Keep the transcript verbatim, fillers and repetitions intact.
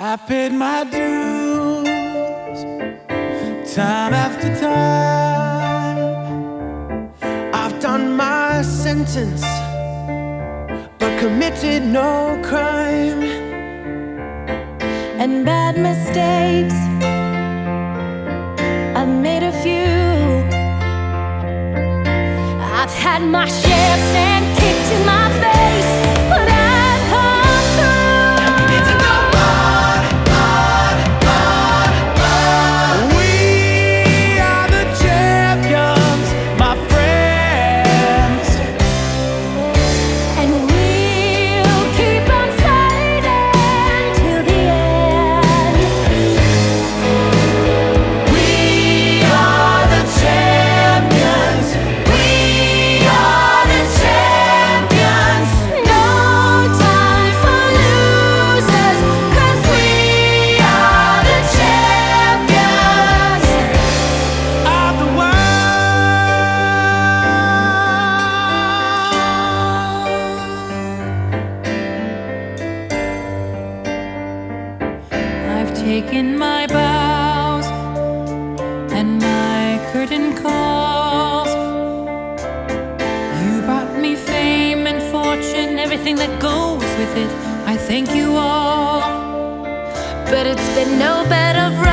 I paid my dues time after time. I've done my sentence, but committed no crime. And bad mistakes, I've made a few. I've had my share of sand kicked in my face, but I've come through. It's a go on, on, on, on. We are the champions, my friends. And we'll keep on fighting till the end. We are the champions. We are the champions. No time for losers, 'cause we are the champions Of the world. I've taken my bows and my curtain calls. You brought me fame and fortune, everything that goes with it. I thank you all. but it's been no bed of roses.